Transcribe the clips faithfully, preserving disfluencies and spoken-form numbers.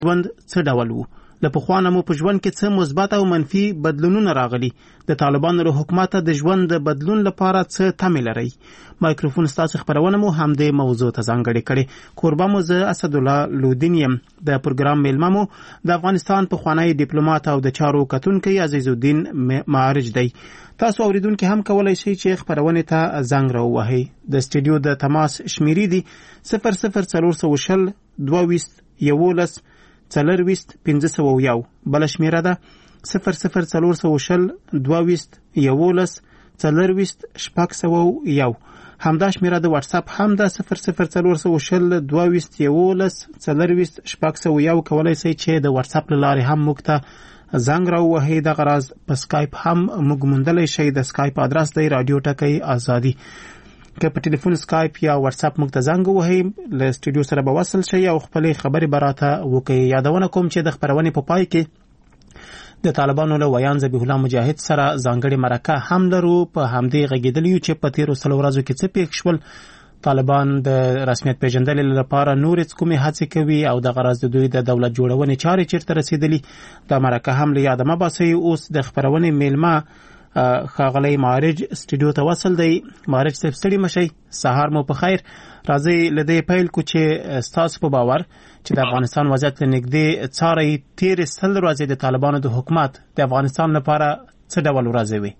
ژوند څه ډول وو؟ له پخوا نه مو په ژوند کې څه مثبت او منفي بدلونونه راغلي؟ د طالبانو له حکومت د ژوند د بدلون لپاره څه تمه لري؟ مایکروفون ستاسو خبرونه مو هم د موضوع ته ځانګړې کړې. کوربه مو زه اسد الله لودین یم. د پروګرام میلمه مو د افغانستان پخوانی ډیپلوماټ او د چارو کتونکي عزیز الدین معارج دی. تاسو اوریدونکو هم کولای شئ چې خبرونه ته زنګ راووهئ. د سټډیو د تماس شمیرې دي صفر صفر څلور سوه شل دوه ویشت یولس څلور ویشت پنځه سوه یو. بل شمیره ده صفر صفر څلور سوه شل دوه ویشت یولس څلور ویشت شپږ سوه یو. همدا شمیره د واتس اپ هم ده صفر صفر څلور سوه شل دوه ویشت یولس څلور ویشت شپږ سوه یو. کولای شئ چې د واتس اپ له لارې هم موږ ته زنګ راووهئ. دغه راز په سکایپ هم موږ موندلی شئ. د سکایپ ادرس دی رادیو ټکی ازادي. که په ټلیفون سکایپ یا واتس اپ موږ ته زنګ ووهئ له سټډیو سره به وصل شئ او خپلې خبرې به راته وکړئ. یادونه کوم چې د خپرونې په پای کې د طالبانو له ویان ذبیح الله مجاهد سره ځانګړې مرکه هم لرو. په همدې غږېدلی یو چې په تېرو سلو ورځو کې څه پېښ شول. طالبان د رسمیت پیژندلو لپاره نورې کومې هڅې کوي او دغه راز د دوی د دولت جوړونې چارې چیرته رسېدلي. دا مرکه هم له یاده مه باسئ. اوس د خپرونې میلمه ښاغلی معارج سټډیو ته وصل دی. معارج صاحب ستړي مه شئ، سهار مو په خیر. راځئ له دې پیل کو چې ستاسو په باور چې د افغانستان وضعیت له نږدې څارئ. تېرې سل ورځې د طالبانو د حکومت د افغانستان لپاره څه ډول ورځې وې؟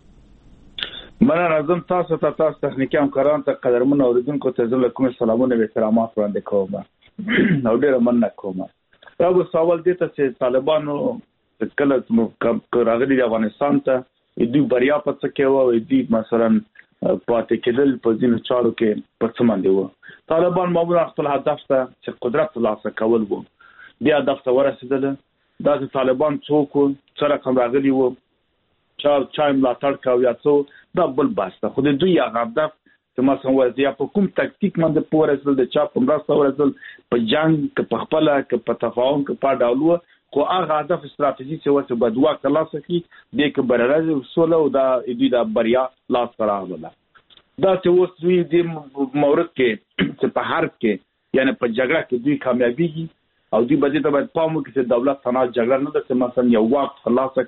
مننه. راځم تاسو ته تاسو تخنیکي همکارانو ته قدرمنو اوریدونکو ته زه له کومې سلامونه او احترامات وړاندې کوم او ډېره مننه کوم. دا به سوال دی ته چې طالبانو کله راغلي د افغانستان ته دوی بریا په څه کې وه او دوی مثلا پاتې کېدل په ځینو چارو کې په څه باندې وه. طالبان معمولا خپل هدف ته چې قدرت ترلاسه کول وو، دې هدف ته ورسېدل. دا چې طالبان څوک وو، څه رقم راغلي وو، چا چا یې ملاتړ کاوه یا څه، دا بل بحث ده. خو د دوی هغه هدف چې مثلا وایي یا په کوم تکتیک باندې په ورسېدل، د چا په مرسته ورسېدل، په جنګ که په خپله که په تفاهم که په ډول وه، خو هغه هدف استراتیژي چې وسه به دوه ترلاسه کړي دې کې بریالي سوله او دا دوی د بریا لاس ته راغله. دا چې اوس دوی د مورد کې چې په حرب کې یعنی په جګړه کې دوی کامیابیږي او دوی به دې ته باید پام وکړي چې دولت تنها جګړه نه ده چې مثلا یو واک ترلاسه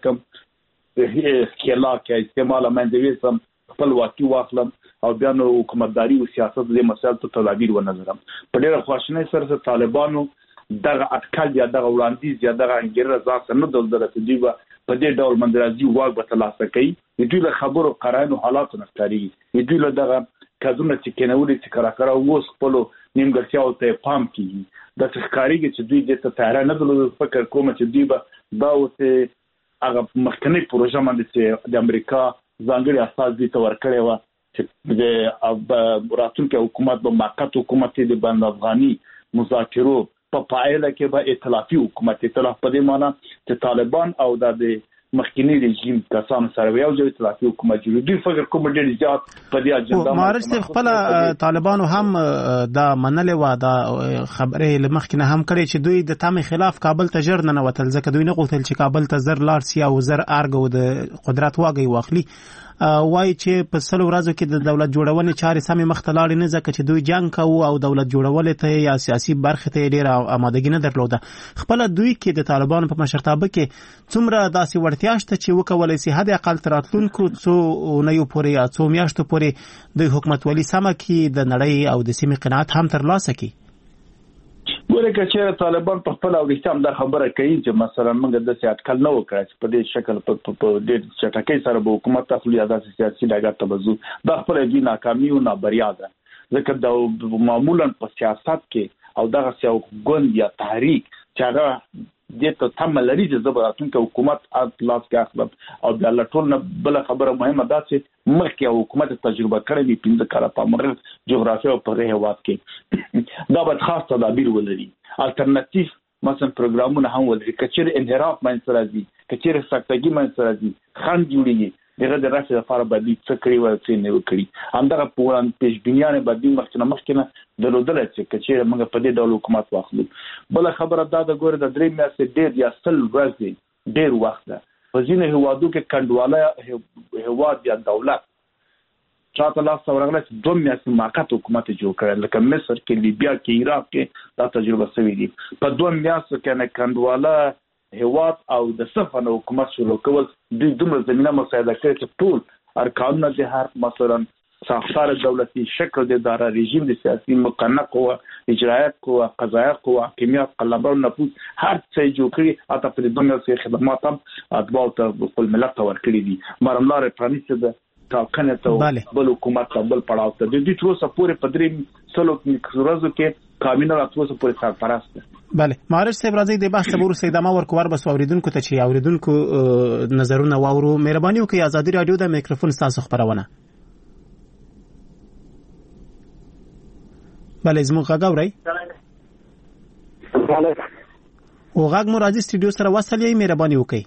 کړم خلا کې استعمال منځ ویسم خپلواکي واخلم او بیا نو حکومتداري او سیاست دې مسایل ته تدابیر ونظرم. په ډېره خواشینۍ سره طالبانو دغه اټکل یا دغه وړاندیز یا دغه انګیرنه ځان نه درلوده چې دوی به په دې ډول منځراځي واک به ترلاسه کوي. د دوی له خبرو قراینو حالاتو نه ښکارېږي. د دوی له دغه کدونه چې کېنولي چې کراکره اوس خپلو نیمګړتیاوو ته پام کېږي. داسې ښکارېږي چې دوی دې ته تیاره نه درلوده. فکر کوم چې دوی به دا اوس هغه مخکنۍ پروژه باندې چې د امریکا ځانګړي استازي دوی ته ورکړې وه چې د راتلونکي حکومت به موقت حکومت د بین افغاني مذاکرو په پایله کې به ائتلافي حکومت، ائتلاف په دې معنی چې طالبان او د مخکنی رژیم کسانو سره یو ځای ائتلافي حکومت جوړوي. دوی فکر کوم ډېر زیات په دې اجنډا معارج صاحب خپل طالبانو هم دا منلې وه، دا خبرې له مخکې نه هم کړې چې دوی د تمې خلاف کابل ته ژر ننوتل، ځکه دوی نه غوښتل چې کابل ته زر لاړ سي او زر ارګ او د قدرت واګی واخلي. وایي چې په سلو ورځو کې د دولت جوړونې چارې سمې مخ ته لاړې نه، ځکه چې دوی جنګ کوو او دولت جوړولې ته یا سیاسي برخې ته یې ډېره آمادګي نه درلوده. خپله دوی کې د طالبانو په مشرتابه کې څومره داسې وړتیا شته چې وکولی سي حد اقل تر راتلونکو څو اونیو پورې یا څو میاشتو پورې دوی حکومتولي سمه کړي، د نړۍ او د سیمې قناعت هم ترلاسه کړي؟ ګوره که چېرې طالبان په خپله او رښتیا هم دا خبره کوي چې مثلا موږ داسې اټکل نه وکړی چې په دې شکل په ډېر چټکۍ سره به حکومت اخلو یا داسې سیاسي ډګر ته به ځو، دا خپله دوی ناکامي او نابریا ده. ځکه د معمولا په سیاست کې او دغه یو ګوند یا تحریک چې هغه دې ته تمه لري چې زه به راتلونکی حکومت لاس کې اخلم او بیا له ټول نه بله خبره مهمه دا چې مخکې یو حکومت تجربه کړی وي پنځه کاله په مغرب جغرافیه او په دې هېواد کې دا باید خاص تدابیر ولري، الټرناتیف مثلا پروګرامونه هم ولري. که چېرې انحراف منځته راځي، که چېرې سکتګي منځته راځي، خنډ جوړېږي، دغه د رفع لپاره به دوی څه کړي وای څه نه وکړي. همدغه په وړاندې پیشبینیانې به دوی مخکې نه مخکې نه درلودلی چې که چېرې موږ په دې ډول حکومت واخلو. بله خبره دا ده ګوره د درې میاشتې ډېر یا سل ورځې ډېر وخت ده. په ځینو هېوادو کې کنډواله هېواد یا دولت شاته لاس ورغله چې دوه میاشتې موقت حکومت جوړ کړل لکه مصر کې لیبیا کې عراق کې دا تجربه شوې دي په دوه میاشتو کې نه کندواله هواد او د صفن حکومت شروع کول د دومره زمينه مساعده کوي چې ټول ارکان د هر مثلا ساختار دولتي شکل د اداره رژیم د سیاسي مقننه قوه اجرایه قوه قضایه قوه حاکمیت قلمرو نفوذ هر څه جوړ کړي اته په دنیا کې خدمات هم اتباع ته خپل ملت ورکړي دي مرملار پرانیسته ده تاکنه ته بل حکومت ته بل پړاو ته د دې تر څو پورې پدري سلو ورځو کې کابینه راتلو څو پورې سرپرست بله معرض صاحب راځي د بحث ورو سیدامه ورکوار بس اوریدونکو ته چې اوریدونکو نظرونه واورو مهرباني وکړئ ازادي رادیو د میکروفون تاسو خبرونه بله زموږ غږ اورئ او غږ مو راځي سټوډیو سره وصل یې مهرباني وکړئ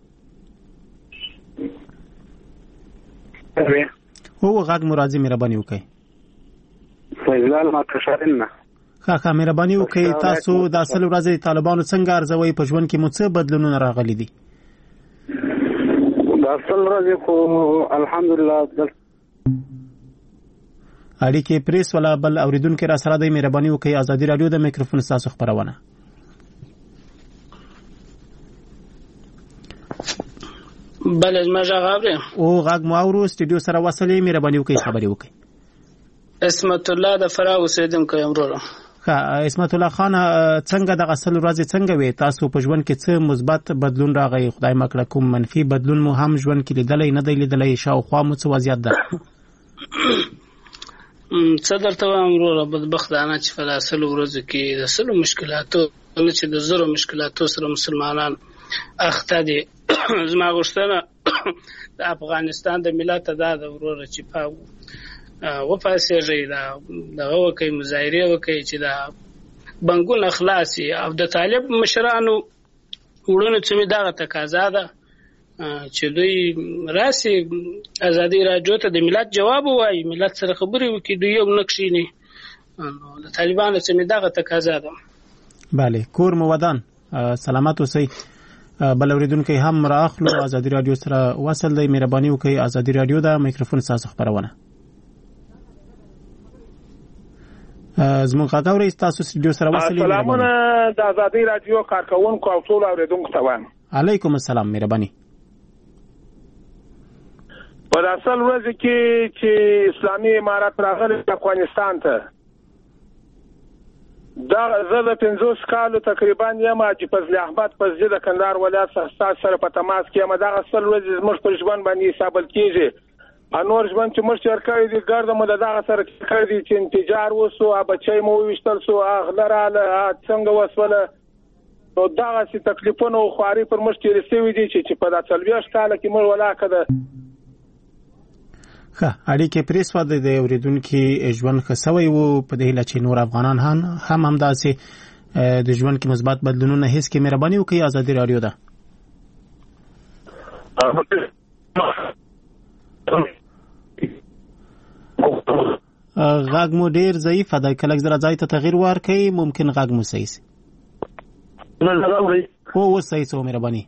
او غږ مو راځي مهرباني وکړئ فیضلال ما تشارن ښه ښه مهرباني وکړئ تاسو د اصل ورځې طالبانو څنګه ارزوي په ژوند کې مو څه بدلونونه راغلي دي د اصل ورځې خو الحمدلله اړیکې پریس ولا بل اوریدونکو را سره د مهرباني وکړئ ازادي رادیو د میکروفون تاسو خبرونه بله زما غږ اورئ او غږ مو اورو سټوډیو سره وصل یې مهرباني وکړئ خبرې وکړئ اسمت الله د فراه اوسیدونکی یم وروره ښه اسمت الله خان څنګه د اصل ورځې څنګه وي تاسو په ژوند کې څه مثبت بدلون راغی خدای مکړه کوم منفي بدلون مو هم ژوند کې لیدلی نه دی لیدلی شاوخوا مو څه وضعیت ده څه درته وایم وروره بدبختانه چې په اصل ورځو کې د سلو مشکلاتو چې د زرو مشکلاتو سره مسلمانان اخته دي زما غوښتنه د افغانستان د ملت دا د وروره چې په وپاسېږي دا دغه وکړي مظاهرې وکړي چې دا بنګونه خلاصي او د طالب مشرانو وړونو څه مې دغه تقاضا ده چې دوی راسي ازادي رادیو ته د ملت جواب ووایي ملت سره خبرې وکړي دوی یو نه کښېني د طالبانو څه مې دغه تقاضا ده بله کور مو ودان سلامت اوسئ بل اوریدونکي هم راخلو ازادي رادیو سره وصل دی مهرباني وکړئ ازادي رادیو د میکروفون تاسو خبرونه زموږ غږ اورئ تاسو سټوډیو سره وصل یې سلامونه د ازادي رادیو کارکونکو او ټول اوریدونکو ته وایم علیکم السلام مهرباني په اصل ورځ کې چې اسلامي امارات راغلی افغانستان ته دا زه د پنځوس کالو تقریبا یم چې فضل احمد فضلي د کندهار ولایت څخه سره په تماس کې یم دا اصل ورځ زموږ پر ژوند باندې حسابل کېږي انور ژوند چې موږ چېر کړی دي ګرده مو د دغه سره کړی دي چې انتجار وسو بچی مو وویشتل سو اغله راله څنګه وسوله نو دغسې تکلیفونه او خوارۍ پر موږ تېرې شوي دي چې په دا څلوېښت کاله کې موږ ولاکه ده ښه اړیکې پرې سوه د اورېدونکي ژوند ښه سوی و په دې هیله چې نور افغانان هم همداسې د ژوند کې مثبت بدلونونه حس کړي مهرباني وکړئ ازادي رادیو ده غږ مو ډیر ضعیف دی کله زره ځای ته تغییر ورکړئ ممکن غږ مو صحیح شي هو اوس صحیح شو مهرباني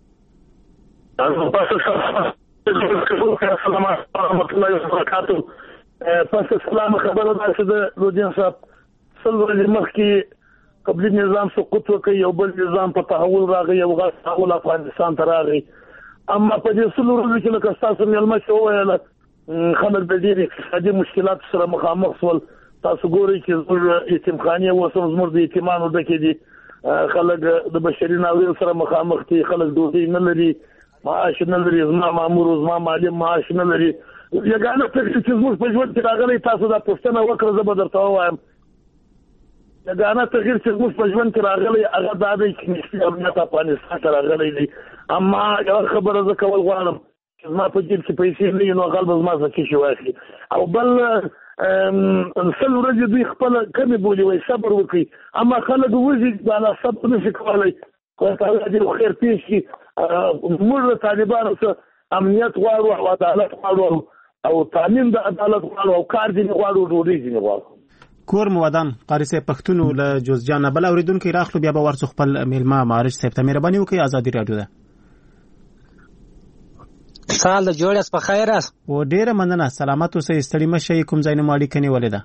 السلام علیکم ورحمۃ اللہ وبرکاتہ پس اسلام خبره ده چې د رودین صاحب سل ورځې مخکې قبلي نظام سقوط وکړي او بل نظام په تحول راغی او غاښ تحول افغانستان ته راغی اما په دې سل ورځو کې لکه ستاسو مېلمه چې وویله خلک د ډېر اقتصادي مشکلاتو سره مخامخ شول تاسو ګورئ چې زموږ یتیمخانې اوس هم زموږ د یتیمانو ډکې دي خلک د بشري ناورین سره مخامخ دي خلک ډوډۍ نه لري معاش نه لري زما مامور زما معلم معاش نه لري یګانه څه چې زموږ په ژوند کې راغلی تاسو دا پوښتنه وکړه زه به درته ووایم یګانه تغییر چې زموږ په ژوند کې راغلی هغه دا دی چې نسبي امنیت افغانستان ته راغلی دی اما یوه خبره زه کول غواړم چې زما په جیب کې پیسې نه وي نو هغه به زما څخه کشي واخلي او بل سل ورځې دوی خپله کمې بولي وایي صبر وکړي اما خلک وځي بالا صبر نه شي کولی خدای تعالی دې خیر پېښ کړي موږ د طالبانو څخه امنیت غواړو او عدالت غواړو او تامین د عدالت غواړو او کار ځینې غواړو ډوډۍ ځینې غواړو کور مو ودان قاري صاحب پښتون له جوزجان بل اوریدونکي راخلو بیا به ورڅو خپل میلمه معرض صاحب ته مهرباني وکړئ ازادي رادیو ده سال د جوړس په خیر است و ډیره مننه سلامت اوسئ ستړي مشه کوم ځای نه ماړي کني ولیدا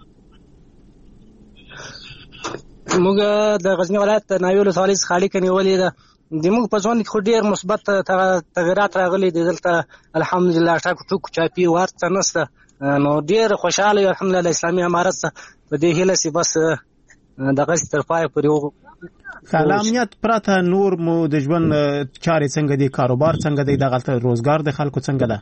موږ د غزنی ولایت نایول ثالث خالی کني ولیدا د موږ په ځوان کې ډیر مثبت تغیرات راغلي دي دلته الحمدلله ټاکو ټوک چاپی ورته نسته نو ډیر خوشاله الحمدلله اسلامي امارت په دې هله سي بس دغه سترپای پر یو امنیت پراته نور مو د ژوند چارې څنګه دي کاروبار څنګه دی دغه روزګار د خلکو څنګه ده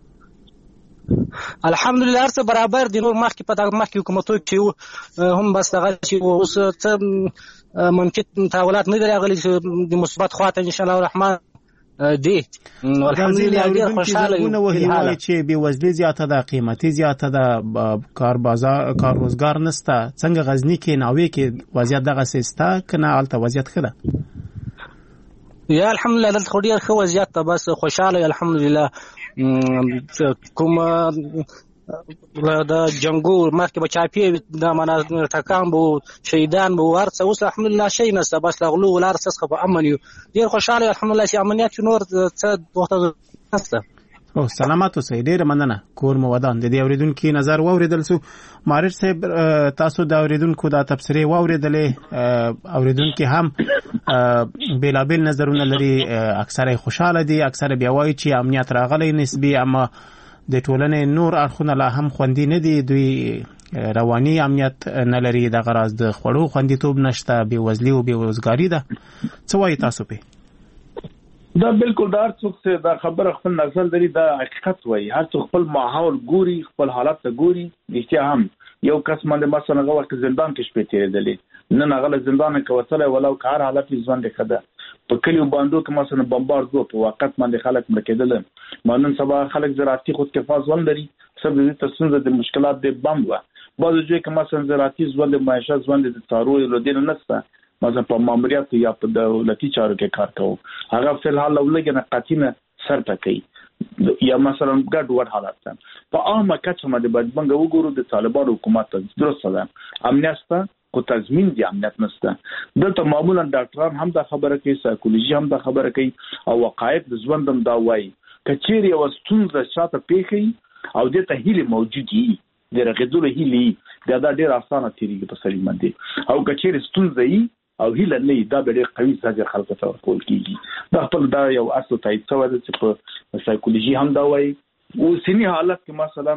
الحمدلله هر څه برابر دي نور مخکې په دغه مخکې حکومتو کې هم بس دغه چې اوس څه منفي تحولات نه راغلي د مثبت خواته ان شاء الله الرحمن دی الحمدلله ډیر خوشاله یم چې بې وزلي زیاته ده قیمتي زیاته ده کار بازار کار روزګار نشته څنګه غزنی کې ناوې کې وضعیت دغه سیسته کنه الته وضعیت خده یا الحمدلله دلته ډیر ښه وضعیت ته بس خوشاله الحمدلله کوم د جنگو مخکې بچاپی د معنا ټکان بو شهیدان بو ورڅ اوس الحمدلله شي نسته بس لغلو ولار څخه په امن یو ډیر خوشاله الحمدلله چې امنیت نور څه وخت نسته او سلامات اوسئ ډیر مننه کور مو ودان د دې اوریدونکو نظر واوریدل سو مارج صاحب تاسو د اوریدونکو د تبصره واوریدلې اوریدونکو هم بیلابل نظرونه لري اکثره خوشاله دي اکثره بیا وایي چې امنیت راغلی نسبی اما د ټولنې نور اړخونه لا هم خوندي نه دي دوی رواني امنیت نه لري د غراز د خړو خوندیتوب نشته بې وزلي او بې روزګاری ده څه وایي تاسو په دا بالکل دا څوک څه دا خبره خپل نظر لري دا حقیقت وایي هر څوک خپل ماحول ګوري خپل حالت ته ګوري رښتیا هم یو کس باندې مثلا هغه وخت زندان کې شپې تیرېدلې نن هغه زندان کې وتلی ولو کار حالت یې ژوند ښه ده په کلیو باندې کې مثلا بمبار دو په وخت باندې خلک مړ کېدل مانن سبا خلک زراعتي خود کفاز ول لري سبب دې تاسو د مشکلات د بم و بعض ځای کې مثلا زراعتي ژوند معیشت ژوند د تارو له دین نسته مثلا په ماموریت یا په دولتي چارو کې کار کوي هغه په حال لولګنه قاتینه سر ټکي یا مثلا ګډ وډ حالت په عامه کچه باندې بدبنګ وګورو د طالبانو حکومت درسته ده امنیت کو تضمین دی امنیت نشته دلته معمولا ډاکټران هم دا خبره کوي سایکولوژي هم دا خبره کوي او وقایع د ژوندم دا وایي کچېری او ستونزه شاته پیخي او د ته هیله موجودي د رغېدلو هیله دا د ډېر اسانه تیریږي په سړي باندې او کچېری ستونزه ای او هیله نه دا به ډېر قوي ساجر خلک ته ورکول کیږي دا خپل دا یو اصل تایید شوی دی چې په سایکولوژي هم دا وایي او سینی حالت کې مثلا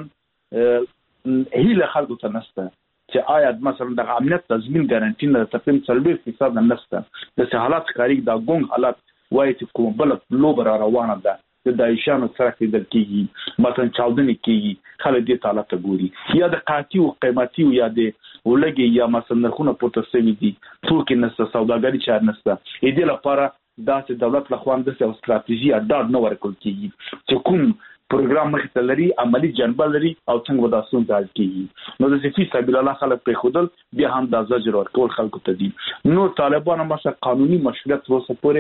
هیله خلکو ته نشته چې آیا مثلا د امنیت تضمین ګارانټي نه تقریبا څلور فیصد نشته د حالات کاری دا ګونګ حالات وایي چې کوم بل لوبر روانه ده د دایشانو سره کې د کیږي مثلا چاودنې کیږي خلک دې تعالی ته ګوري یا د قاطی او قیمتي یا د ولګي یا مثلا نرخونه پورته سوي دي ټول کې نسته سوداګری چار نسته دې لپاره داسې دولت لخوا د سیاست استراتیژي اډاډ نه ورکول کیږي چې کوم پروګرام مخته لري عملی جنبه لري او څنګه وداسون ځای کیږي نو د فی سبیل الله خلک په خودل بیا هم د زجر ورکول خلکو ته دي نو طالبانو مثلا قانوني مشروعیت وسه پورې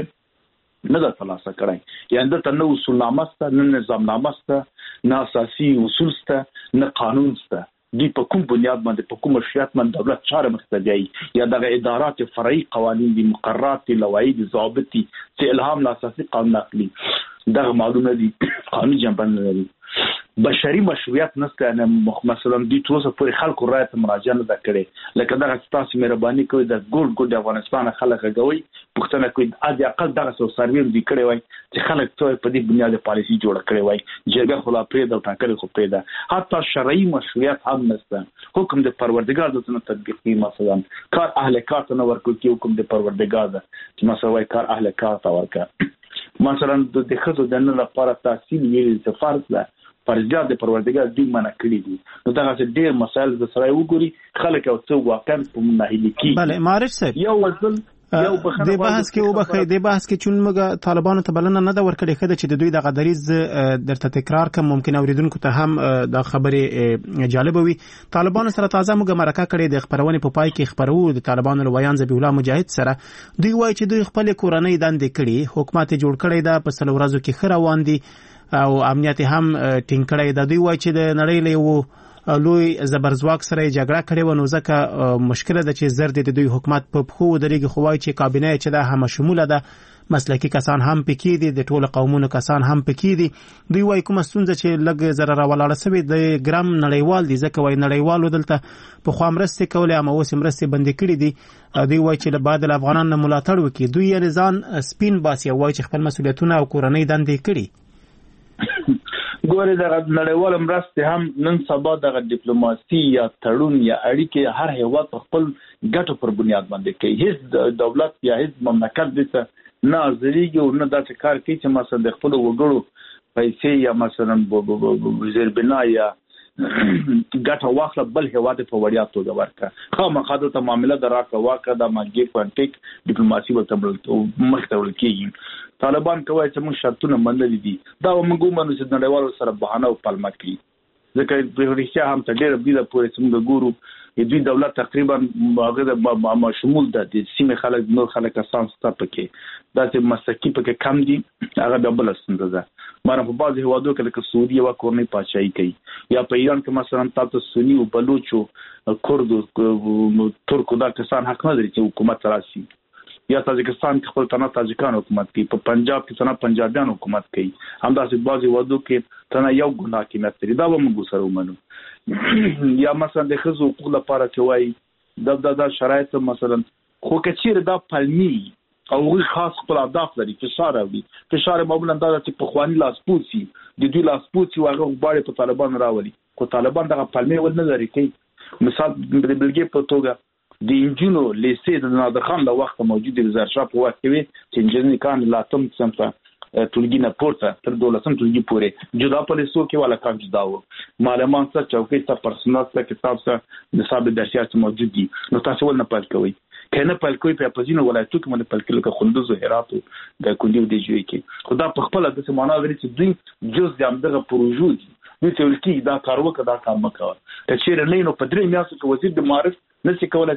نه د خلاصه کړای یعنی د تنو اصول نامسته نه نظام نامسته نه اساسي اصول سته نه قانون سته دی په کوم بنیاد باندې په کوم شریعت باندې دولت چاره مخته دی یا د ادارات فرعي قوانين دي مقررات لوایح ضوابط چې الهام له اساسي قانون اخلي دا معلومه دي قانوني جنبه لري بشري مشروعیت نشته نه مثلا د توسه پر خلکو رایت مراجعه نه کړي لکه دا تاسو مهرباني کوي د ګول ګول د افغانستان خلک غوي پښتنه کوي اځ اقل دغه سو سروي دي کړي وای چې خلک ته په دې بنیاد پالیسي جوړ کړي وای جرګه خلا پرې د ټاکل خو پرې ده حتی شرعي مشروعیت هم نشته حکم د پروردګار د څنګه تطبیقي مثلا کار اهل کار ته ورکول کی حکم د پروردګار چې مثلا وای کار اهل کار تا ورکا مثلا د خزو د نن لپاره تحصیل ویل څه فرض ده فرضیات د پروردګار دی منع کړی دي نو دا چې ډېر مسایل د سره وګوري خلک او څو واقعا په مناهلي کې بله معرف صاحب یو وزل یو بخنه د بحث کې وبخې د بحث کې چون موږ طالبانو ته بلنه نه دا ورکړي خده چې د دوی د غدریز درته تکرار کوم ممکن اوریدونکو ته هم د خبرې جالب وي طالبانو سره تازه موږ مرکه کړې د خبرونه په پای کې خبرو د طالبانو لویان ذبیح الله مجاهد سره دوی وایي چې دوی خپل کورنۍ دندې کړي حکومت جوړ کړي دا په سل ورځو کې خروان دي او امنیت هم ټینګ کړی دا دوی وایي چې د نړۍ له لوی زبرځواک سره جګړه کړې و، نو ځکه مشکل ده چې زر د دوی حکومت په پخو درېږي. خو وایي چې کابینه چې ده هم شموله ده، مسلکی کسان هم پکې دي، د ټولو قومونو کسان هم پکې دي. دوی وایي کومه ستونزه چې لږ زره راولاړه سوې د ګرام نړیوال دي، ځکه وایي نړیوالو دلته پخوا مرستې کولې اما اوس مرستې بندې کړې دي. دوی وایي چې بعد له افغانانو ملاتړ وکړي. دوی یې ځان سپین باسي او وایي چې خپل مسؤلیتونه او کورنۍ دندې کړي. ګورې دغه نړیوال مرستې هم نن سبا دغه ډیپلوماسي یا تړون یا اړیکې هر هیواد په خپل ګټو پر بنیاد باندې کوي. هیڅ دولت یا هیڅ مملکت دې نه ازریږي او نه داسې کار کوي چې مثلا د خپل وګړو پیسې یا مثلا زیربنا یا ګټه واخله بل هیواد په وړیا توګه ورکړه. خامخا دلته معامله د راکړه ورکړه د ماګیف پانټیک ډیپلوماسي ورته مخته وړل کېږي. طالبان کوي چې موږ شرطونه منلي دي، دا موږ ومنو چې نړیوالو سره بهانه او پلمه کوي. ځکه په رښتیا هم ته ډېره بده پورې څنګه ګورو دوی دولت تقریبا هغه ما شمول ده د سیمې خلک نور خلک اساس ته پکې دا چې مسکی پکې کم دي، هغه د بل ستونزه ده. مانه په بعض هوادو کې لکه سعودي او کورنۍ پاچاهي کوي، یا په ایران کې مثلا تاسو سنی او بلوچو کورد او ترکو دا کسان حق نه لري چې حکومت راشي، یا تاجکستان کې خپل تنه تاجکان حکومت کوي، په پنجاب کې تنه پنجابیان حکومت کوي. همداسې بعض هوادو کې تنه یو ګناه کې مستری دا به موږ سره ومنو. یا مثلا د ښځو حقوق لپاره چې وایي دا دا شرایط مثلا خو که چیرې دا پلمي او هغوی خاص خپل اهداف لري، فشار راوړي. فشار معمولا دا چې پخواني لاسپوڅي د دوی لاسپوڅي و هغه غواړي په طالبان راولي، خو طالبان دغه پلمي ول نه لري کوي. مثال د بلګې په توګه د انجونو لیسې د نادر خان له وخت موجود د زرشاه په وخت کې چې انجنیر کان لاتم سمته ټولګي نه پورته تر دولسم ټولګي پورې جدا پولیسو کې والا کار جدا و، معلمان سره چوکۍ ته پرسنل سره کتاب سره د صاحب درسیات موجود دي. نو تاسو ول نه پال کوي کنه پال کوي په پزینو ولایتو کې مونږ پال کله خوندوز او هرات د کوندیو دی جوړ کې خدا په خپل د څه معنا لري چې دوی جز د امدغه پروژو دي. نو ته ولکې دا کار وکړه دا کار مکوه ته چیرې نه نو په درې میاشتو کې وزیر د معارف نشي کولای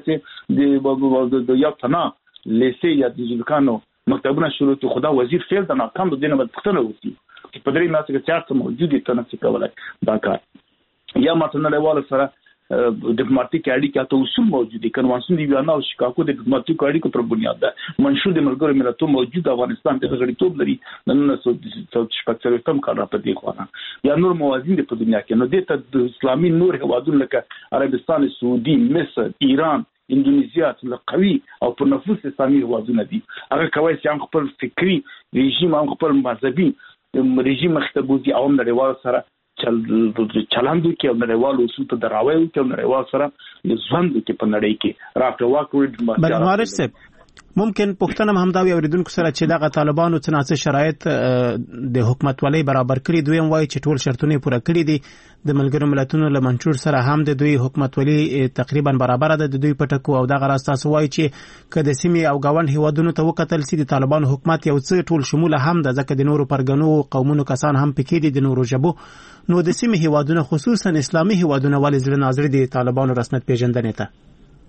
چې د یو تنا لیسې یا د ځکانو مکتبونه شروع کی خدا وزیر فعل د ناکام د دینه بدختنه وتی چې په درې میاشتو کې چارته موجودي ته نشي کولای دا کار. یا مثلا نړیوال سره ډیپلوماټیک اړیکې ته اصول موجودي، کنوانسیون دی ویانا او شیکاګو د ډیپلوماټیک اړیکو پر بنیاد ده. منشور د ملګرو ملتونو موجود افغانستان ته غړیتوب لري، نن نه څه شپږ کم کار را پدې خوانه یا نور موازین په دنیا کې. نو د ته اسلامي نور هوادونو لکه عربستان، سعودي، مصر، ایران، اندونیزیا چې قوي او په نفوس اسلامي هوادونه دي، هغه کوي چې هم خپل فکری رژیم هم خپل مذهبي رژیم مختبوزي او نړیوال سره چل چلندو کې او نړیوال اصول ته دراوي کې او نړیوال سره ځوند کې په نړۍ کې راکړه واکړي. بل مارش صاحب ممکن پښتنه هم دا وي اوریدونکو سره چې دغه طالبانو څنګه شرایط د حکومت ولې برابر کړی، دوی هم وایي چې ټول شرطونه پوره کړی دي. د ملګرو ملتونو له منشور سره هم د دوی حکومت ولې تقریبا برابر ده د دوی پټکو او دغه راز تاسو وایي چې کله سیمې او گاوند هیوادونو ته وکتل سي د طالبانو حکومت یو څه ټول شموله هم ده، ځکه د نورو پرګنو قومونو کسان هم پکې دي د نورو ژبو. نو د سیمې هیوادونو خصوصا اسلامي هیوادونو ولې زړه ناظر دي طالبانو رسمیت پیژندنې ته؟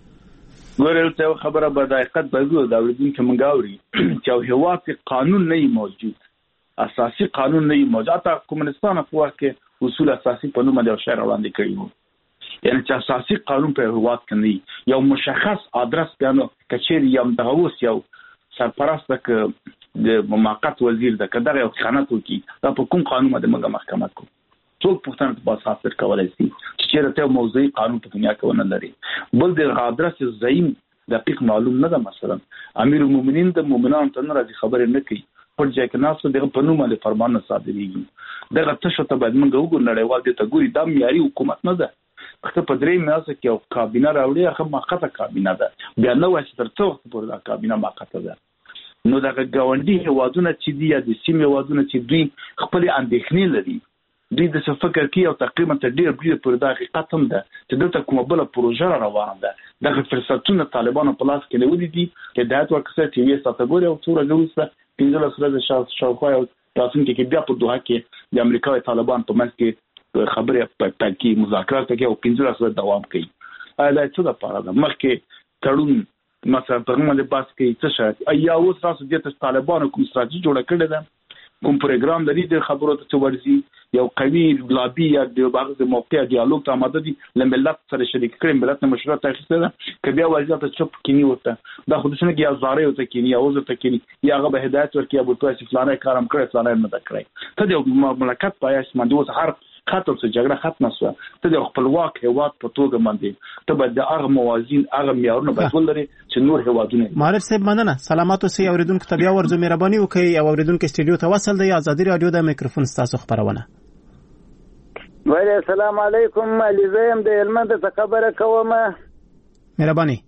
ګورل ته خبره به د حقیقت بګو دا ورته چې منګاوري چې هیواد کې قانون نه موجود، اساسي قانون نه موجود. تا کومنستان په وخت کې اصول اساسي په نوم د شهر وړاندې کړی وو، یعنی چې اساسي قانون په هیواد کې نه یو مشخص ادرس بیانو کچېر یم د اوس یو سرپرست ک د موقت وزیر د کډه یو خاناتو کې دا په کوم قانون باندې موږ محکمه کو څوک پښتنه په اساس کولای شي چې راته موضوعي قانون په دنیا کې ونه لري. بل د ادرس زعیم دقیق معلوم نه ده. مثلا امیر المؤمنین د مؤمنانو ته راځي خبرې نه کوي پر ځای کې ناسو دغه په نوم باندې فرمان نه صادریږي. دغه تاسو ته باید موږ وګورو نړیوال دې ته ګوري دا معیاري حکومت نه ده. خو په درې میاشتو کې یو کابینه راوړي، هغه ماقته کابینه ده، بیا نو چې تر څو وخت پورې دا کابینه ماقته ده. نو دغه ګاونډي هیوادونه چې دي یا د سیمې هیوادونه چې دوی خپل اندېښنې لري، دوی د څه فکر کوي او تقریبا تر ډېر ډېر پورې دا حقیقت هم ده چې دلته کومه بله پروژه روانه ده. دغه فرصتونه طالبانو په لاس کې نیولي دي چې هدایت ورکړي چې یې ساته ګوري او څو ورځې وروسته پنځلس ورځې شاوخوا یو راتلونکي کې بیا په دوحه کې د امریکا او طالبان په منځ کې خبرې پیل کړي، مذاکرات کوي او پنځلس ورځې دوام کوي. دا څه دپاره ده؟ مخکې تړون مثلا په هغه باندې بحث کوي څه شرایط یا اوس تاسو دې ته طالبانو کوم ستراتیژي جوړه کړې ده، کوم پروګرام لري د خبرو ته ورځي یو قوي لابي یا د بعض موقع ډیالوګ ته آماده دي لملت سره شریک کړي ملت نه مشروع تخصیص ده ک بیا وضعیت چپ کینی وته دا خودشنه کې یا زاره وته کینی یا اوزه ته کینی یا هغه به هدایت ورکړي ابو تواسي فلانه کارم کړی فلانه نه کړی ته د مملکت پایس مندوس هر خاطر څه جګړه ختمه شوه ته د خپلواک هیواد په توګه باندې ته به د هغه موازین هغه معیارونه باید ولري چې نور هیوادونه معرف صاحب مننه سلاماتو سي اوریدونکو ته بیا ورځو مهرباني وکړئ او اوریدونکو استډیو ته وصل دی ازادي رادیو د میکروفون ستاسو خبرونه وعلیکم السلام علیکم علي زم د هلمند څخه خبره کوم مهرباني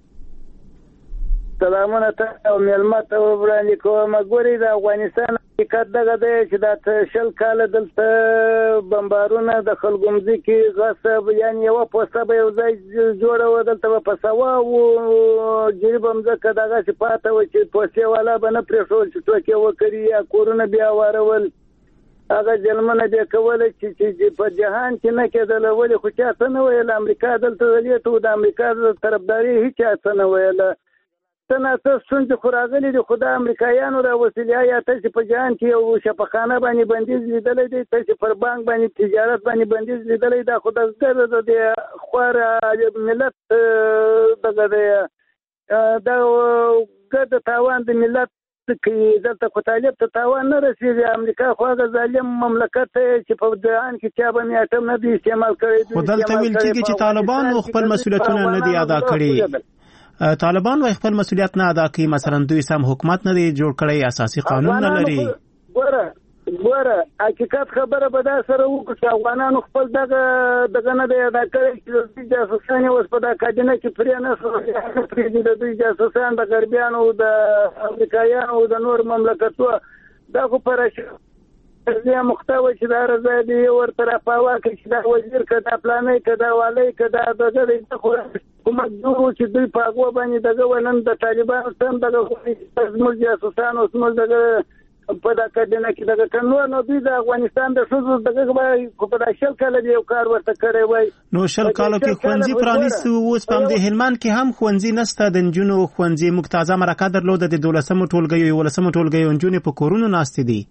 سلامونه ته او ملمت او وړاندې کوم ګوري د افغانستان حقیقت دغه دی چې د شل کال دلته بمبارونه د خلکو مځکې غصب یعنی یو پوسټه به یو ځای جوړه دلته په سوا او جریب مځکه دغه چې پاته و چې پوسټه والا به نه پرېښول چې ټوکې وکړي یا کورونه بیا وارول هغه ځلمنه دی کول چې په جهان کې نه کېدل ولې خو چا څه نه ویل امریکا دلته ولیته د امریکا طرفداري هیڅ څه نه ویل څنګه تاسو څنګه خوراغلي دي خدای امریکایانو را وسیله یا تاسو په جهان کې یو شفاخانه باندې بندیز لیدلې دي تاسو پر بانک باندې تجارت باندې بندیز لیدلې دا خدای زړه د خور ملت دغه دا ګډ تاوان د ملت کې دلته خو طالب ته تاوان نه رسیږي امریکا خو هغه ظالم مملکت چې په جهان کې چا به میاټم نه دی استعمال کړی خو دلته ویل کېږي چې طالبان خپل مسؤلیتونه نه دي ادا کړي طالبان وايي خپل مسؤلیت نه ادا کوي مثلا دوی سم حکومت نه دی جوړ کړی اساسي قانون نه لري ګوره ګوره حقیقت خبره به دا سره وکړو چې افغانانو خپل دغه دغه نه دی ادا کړی چې د جاسوسان اوس په دا کابینه کې پرې نه سره پرې د دوی جاسوسان د غربیانو د امریکایانو د نور مملکتونو دا خو پرشه زه مختوي چې دا راځي دی ورته راپاوه چې دا وزیر کدا پلانې کدا والی کدا دغه د خو کومه جوړو چې دوی په هغه باندې دغه ونن د طالبانو سم دغه زموږ جاسوسان او زموږ دغه په دا کډنه کې دغه قانون نو دوی د افغانستان د شوزو دغه به په دا شل کال دی یو کار ورته کوي وای نو شل کالو کې خوندزي پرانیستو اوس په دې هلمند کې هم خوندزي نسته د جنونو خوندزي مکتازه مرکه درلوده د دولسمو ټولګي یو ولسمو ټولګي جنونو په کورونو ناست دي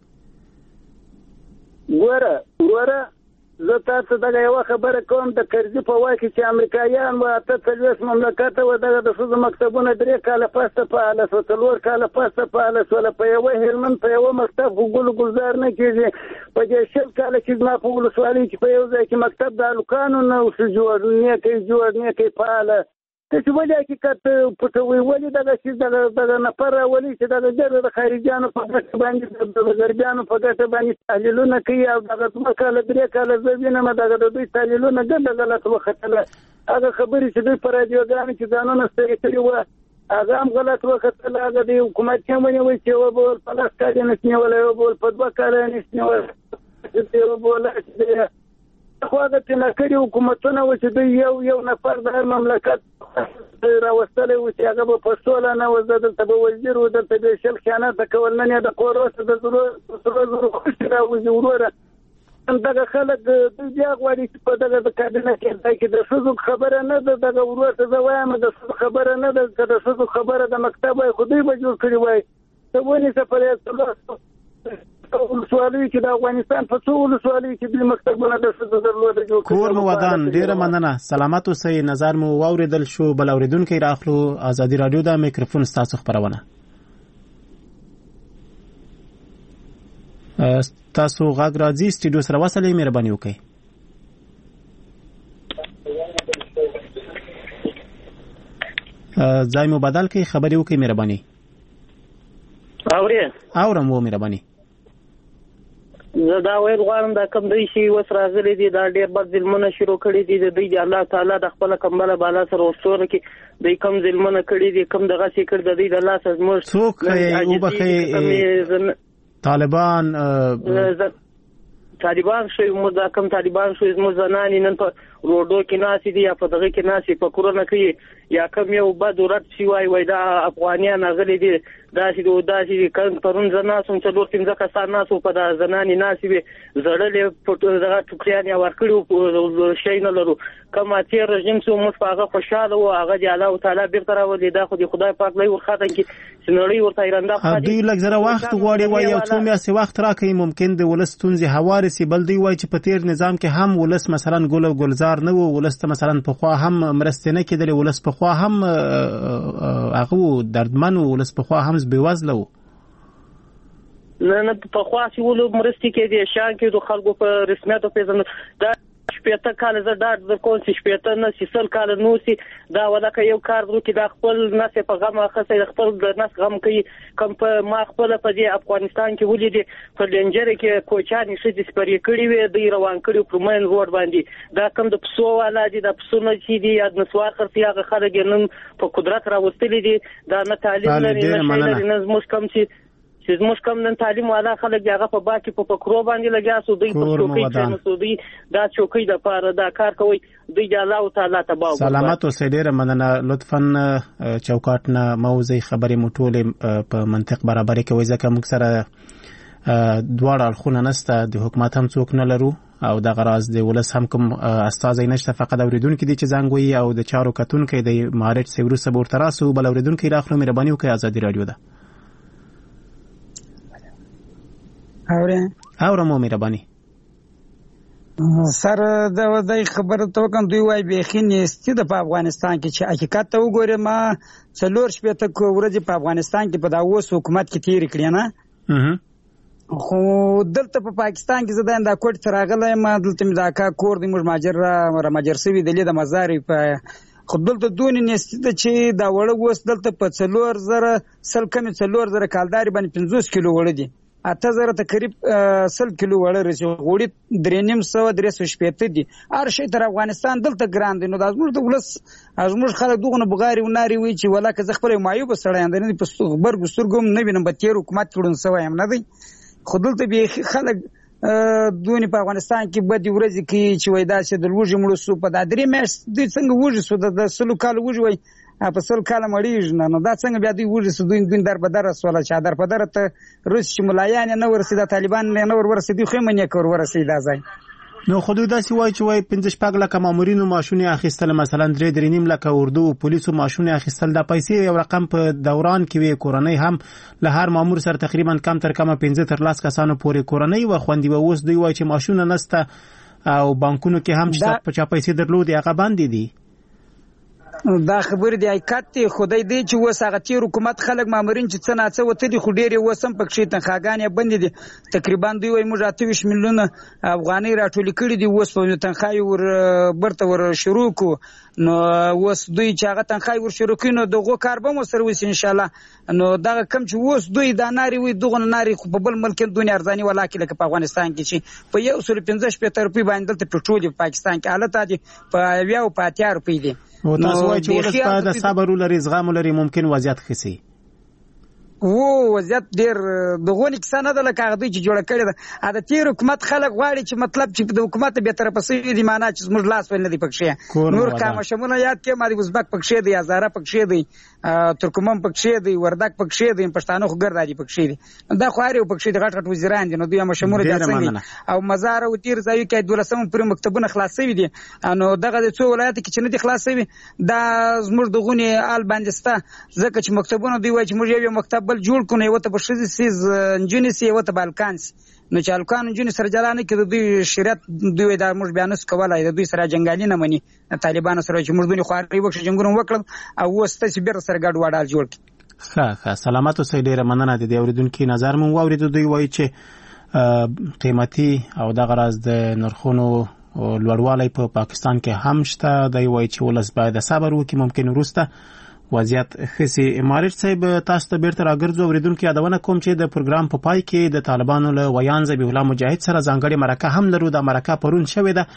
ګوره ګوره زه تاسو دغه یو خبره کوم د کرزي په وای کې چې امریکایان و اته څلويس مملکت و دغه د شوزو مکتبونه درې کاله پسته په اله څلور کاله پسته په اله سول په یو هلمند په یو مکتب ګل گلزار نه کیږي په دې شل کاله چې ما په ولسوالۍ کې په یو ځای کې مکتب د الکانو نه اوس جوړ نه کوي جوړ نه کوي په اله چې ولې حقیقت پټوي ولې دغه چې دغه نفر ولې چې دغه ډېر د خارجيانو په ګټه باندې د غربيانو په ګټه باندې تحلیلونه کوي او دغه څه کاله درې کاله زوینه دغه د دوی تحلیلونه ګډه غلط وختله هغه خبرې چې دوی پر رادیوګانو کې ځانونه ستړي کړي و هغه هم غلط وختله هغه د حکومت کې ونیوي چې و بول پلاس کاري نشنی ولا و بول په دوه کال نشنی ولا چې و بول چې خو دا چې نکړي حکومتونه و چې دوی یو یو نفر د مملکت راوستل و چې هغه په پښتو نه وزدل ته وزیر و د ته شل خیانت کول نه د قوروس د ضرورت ضرورت خوشته او ضروره دغه خلک د بیا غواړي چې په دغه د کابینه کې د شوزو خبره نه ده دغه ورته زوایم د خبره نه ده د شوزو خبره د مکتب خودی به جوړ کړی وای ته ونی څه په ولسوالۍ کې د افغانستان په څو ولسوالۍ کې د مکتبونو د شوزو درلوده جوړ کور مو ودان ډیره مننه سلامات اوسئ نظر مو واوریدل شو بل اوریدونکو راخلو ازادي رادیو د میکروفون ستاسو خبرونه تاسو غاګ راځي سټډیو سره وصلې مهرباني وکړئ ځای مو بدل کړئ خبري وکړئ مهرباني اوري اورم وو مهرباني زه دا ویل غواړم دا کوم دوی شي وس راځلې دي دا ډېر بد ظلمونه شروع کړي دي د دوی د الله تعالی د خپل کمبله بالا سره ورسره کې دوی کوم ظلمونه کړي دي کوم دغه شي کړ د دوی د الله سره موږ څوک یې وبخې طالبان طالبان شوی موږ دا کوم طالبان شوی موږ زنان نن په روډو کې ناسي دي یا په دغه کې ناسي په کورونه کې یا کوم یو بد ورت شي وای وای دا افغانیان غلي دي داسې داسې کله پرون زه ناسم څلور پنځه کسان ناسو په دا زنانې ناسې وې زړلې دغه ټوکریان یې ورکړي شی نه لرو کوم تیر رژیم چې موږ په هغه خوشاله وو هغه د الله تعالی بیرته راولي دا خو د خدای پاک لوی ورخاطه کې چې نړۍ ورته ایرانده دوی لږ زره وخت غواړي وایي یو څو میاشتې وخت راکوي ممکن د ولس ستونزې هوارې سي بل دوی وایي چې په تیر نظام کې هم ولس مثلا ګل او ګلزار نه و ولس ته مثلا پخوا هم مرستې نه کېدلې ولس پخوا هم هغه دردمن و ولس پخوا هم بېوزله و نه نه پخوا چې ولو مرستې کېدې شان کې د خلکو په رسمیت وپېژنو دا شپېته کاله زه ډاډ درکوم چې شپېته نه چې سل کاله نو سي دا ولکه یو کار وکړي دا خپل نس په غم اخیستی د خپل د نس غم کوي کوم په ما خپله په دې افغانستان کې ولیدې په ډنجره کې کوچانې ښځې سپرې کړي وې دوی روان کړي په مین روډ باندې دا کوم د پسو والا دي د پسونه چې دي یا د نسوار خرڅي هغه خلک یې نن په قدرت راوستلي دي دا نه تعلیم لري نه شی لري نه زموږ کوم چې چې زموږ کوم نن تعلیم والا خلک هغه په باکې په پکرو باندې لګیا سو دوی په چوکۍ کې نو دوی دا چوکۍ د پاره دا کار کوي دوی د الله تعالی تبارک سلامات اوسئ ډېره مننه لطفا چوکاټ نه موضوع خبرې مو ټولې په منطق برابرې کوي ځکه موږ سره دواړه اړخونه نسته د حکومت هم څوک نه لرو او دغه راز د ولس هم کوم استازی نشته فقط اوریدونکي دي چې زنګ وهي او د چارو کتونکي د مهارت سی وروسته به ورته راسو بل اوریدونکي راخلو مهرباني وکړئ ازادي راډیو ده اوره اوره مو مهرباني سر دا د خبره تو کوم دوی وای بيخي نيستي د په افغانستان کې چې حقیقت ته وګورم ما څلور شپه ته ورځې په افغانستان کې په دا اوس حکومت کې تیر کړی نه خو دلته په پاکستان کې زده انده کوټ ترغله ما دلته مزاکا کور د مج ماجر را ماجر سوي د لید مزاري په خو دلته دون نيستي چې دا وړه اوس دلته په څلور زره سل کم څلور زره کالداري باندې پنځوس کیلو وړه دي اته زره تقریب سل کیلو وړه رسي غوړي درې نیم سو درې سو شپېته دي هر شي تر افغانستان دلته ګران دي نو د زموږ د ولس زموږ خلک دغه بغاري وناري وي چې ولکه زه خپل مایوب سره اندنه په خبر ګسترګم نه وینم په تیر حکومت کړون سوی هم نه دی خو دلته به خلک دونی په افغانستان کې بدی ورځي کې چې وای دا چې د لوږې مړو سو په د درې مېش د څنګه وږي سو د سلو کال وږي وای په سل کال مړیږي نه نو دا څنګه بیا دوی وږي سو دوی دوی در بدر سواله چې در بدر ته روس چې ملایان نه ورسېد طالبان نه ور ورسېد خو منې کور ورسېد ځای نو خو دوی داسې وایي چې وایي پنځه شپږ لکه مامورینو ماشونه اخیستل مثلا درې درې نیم لکه اردو پولیسو ماشونه اخیستل د پیسې یو رقم په دوران کې وي کورنۍ هم له هر مامور سره تقریبا کم تر کم پنځه تر لاس کسانو پورې کورنۍ و خوندي و اوس دوی وایي چې ماشونه نسته او بانکونو کې هم چې په چا پیسې درلودي هغه باندې دي دا خبر دی حقیقت خدای دی چې وس هغه تیر حکومت خلک مامورین چې څه ناڅه وته دي خو ډېر وسم پکې تنخواګانې بند دي تقریبا دوی وای موږ اته ویشت میلیونه افغانۍ راټول کړي دي وس په تنخوای ور برته ور شروع کو نو وس دوی چې هغه تنخوای ور شروع کینو دغه کار به مو سره وس ان شاء الله نو دا کم چې وس دوی دا ناری وي دغه ناری خو په بل ملک دنیا ارزاني ولاکه لکه په افغانستان کې چې په یو سل پنځه شپږ روپۍ باندې د پټرول په پاکستان کې حالت دي په بیا او په اتیا روپۍ دي او تاسو وایئ چې ولس باید د صبر ولري زغم ولري ممکن وضعیت ښه شي وو وضعیت ډیر دغه کیسه نه ده لکه هغه چې جوړ کړی ده د تیر حکومت خلک غواړي چې مطلب چې د حکومت به تر پسې دی معنا چې موږ لاس ول نه دی پکښې نور کوم شمونه یاد کې ماري وزبک پکښې دی هزاره پکښې دی ترکمن پکښې دی وردک پکښې دی پښتانه خو ګرځا دی پکښې دی دا خو اړیو پکښې دی غټ غټ وزیران دي نو دوی هم شموره دي څنګه او مزار او تیر ځای کې دولسم پر مکتبونه خلاصوي دي نو دغه د څو ولایت کې چې نه دي خلاصوي دا زموږ دغونی آل باندسته ځکه چې مکتبونه دی وای چې موږ یو مکتب بل جوړ کونه یو ته بشزي سیز انجنیس یو ته بالکانس نو چې الکان انجنیس سره جلانه کې د دوی شریعت دوی د موږ بیانس کولای د دوی سره جنگالي نه مني طالبانو سره چې موږ دوی خواري وکړي جنگونه وکړل او وسته چې بیر سره ګډ وډال جوړ کړي ښه ښه سلامات اوسئ ډیره مننه د دې اوریدونکو نظر مون واورید دوی وایي چې قیمتي او دغه راز د نرخونو لوړوالی په پاکستان کې هم شته دی وایي چې ولس باید صبر وکړي ممکن وروسته وضعیت خسي امارت صاحب تاسو ته بیرته راګرځو اوریدونکو یادونه کوم چې د پروګرام په پای کې د طالبانو له ویان ذبیح الله مجاهد سره ځانګړي مرکه هم لرو د مرکه پرون شوې ده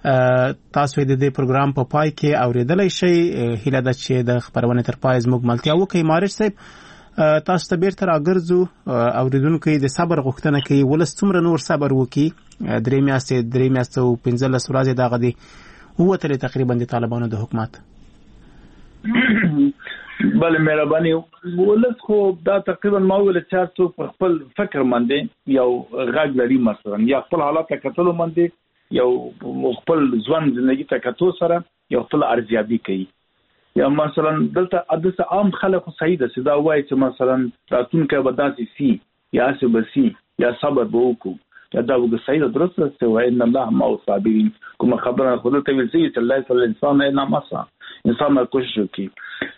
تاسو د دې پروګرام په پای کې اوریدلای شئ هیله ده چې د خبرونه تر پای زموږ ملتیا وکړي امارت صاحب تاسو ته بیرته راګرځو اوریدونکو د صبر غوښتنه کوي ولس څومره نور صبر وکړي درې میاشتې درې میاشتې او پنځلس ورځې دغه دي ووتلې تقریبا د طالبانو د حکومت بله مهرباني ولس خو دا تقریبا ما ویل چې څوک په خپل فکر باندې یو غږ لري مثلا یا خپل حالات کتلو باندې یو خپل ځوان ژوندۍ ته کتو سره یو خپل ارزیابي کوي یا مثلا دلته عادت عام خلک صحیح ده چې دا وایي چې مثلا راتونکو به داسې سي یا څه به سي یا صبر به وکړو یا دا وګ صحیح درست است او ان الله مع الصابرین کوم خبره خود ته ویل چې الله تعالی انسان نه مسا انسان کوشش وکړي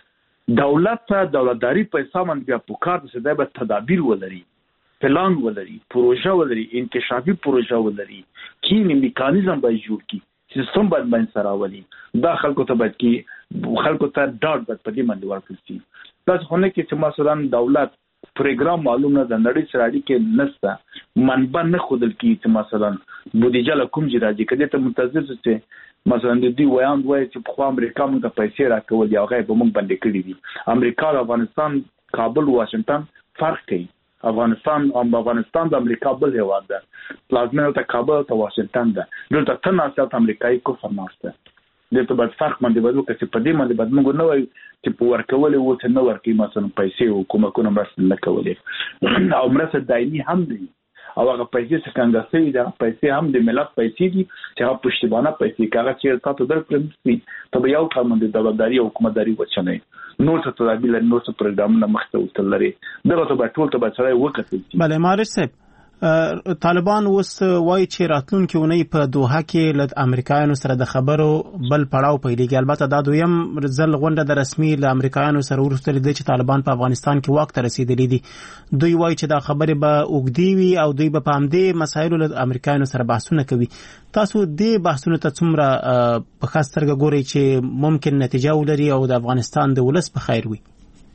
دولت ته دولتداري په حساب بیا پکار ده چې دا به تدابیر ولري پلان ولري پروژه ولري انکشافي پروژه ولري کینی میکانیزم به جوړ کی سیستم باید باندې سره ولي دا خلکو ته باید کی خلکو ته ډاټ باید په دې باندې ورکړي تاسو خو نه کې چې مثلا دولت پروګرام معلوم نه د نړۍ سره اړیکې نشته منبع نه خودل کی چې مثلا بودیجه لکوم چې راځي کله ته منتظر چې مثلا د دې ویان وایي چې په امریکا موږ ته پیسې راکول یا غیر به موږ باندې کړی دي امریکا او افغانستان کابل واشنگټن فرق کوي افغانستان او افغانستان د امریکا بل هیواد ده پلازمینه ته کابل ته واشنگټن ده دلته تنه اصل امریکایي کوفر ناشته دته په فرق باندې بدو کې په دې باندې بد موږ نه وایو چې په ورکول او ته نه ورکې مثلا پیسې او کومه کومه مرسته نه کولې او مرسته دایمي هم دي او هغه پیسې څنګه څنګه سي دا پیسې هم د ملت پیسې دي چې هغه پښتیبانه پیسې کاغه چې تاسو درکړم ته یو کار باندې دولتداري او حکومتداري وچنه نو څه تدابیر نو څه پروګرام نه مخته وتل لري دغه ته ټول ته بچای وکړي بله مارش صاحب طالبان اوس وایي چې راتلونکي اونۍ په دوحه کې له امریکایانو سره د خبرو بل پړاو پیلېږي البته دا دویم ځل غونډه د رسمي له امریکایانو سره وروسته لیدل چې طالبان په افغانستان کې واک ته رسېدلي دي دوی وایي چې دا خبرې به اوږدې وي او دوی به په همدې مسایلو له امریکایانو سره بحثونه کوي تاسو دې بحثونو ته څومره په ښه سترګه ګورئ چې ممکن نتیجه ولري او د افغانستان د ولس په خیر وي